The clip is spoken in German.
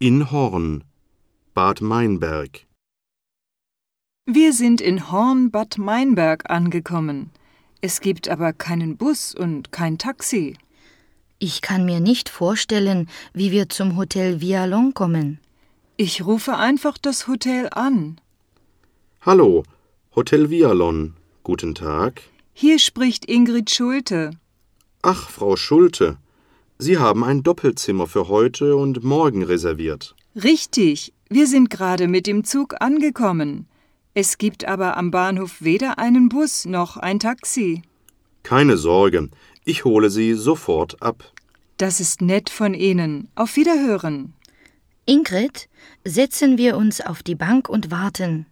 In Horn, Bad Meinberg. Wir sind in Horn, Bad Meinberg angekommen. Es gibt aber keinen Bus und kein Taxi. Ich kann mir nicht vorstellen, wie wir zum Hotel Vialon kommen. Ich rufe einfach das Hotel an. Hallo, Hotel Vialon. Guten Tag. Hier spricht Ingrid Schulte. Ach, Frau Schulte, Sie haben ein Doppelzimmer für heute und morgen reserviert. Richtig, wir sind gerade mit dem Zug angekommen. Es gibt aber am Bahnhof weder einen Bus noch ein Taxi. Keine Sorge, ich hole Sie sofort ab. Das ist nett von Ihnen. Auf Wiederhören. Ingrid, setzen wir uns auf die Bank und warten.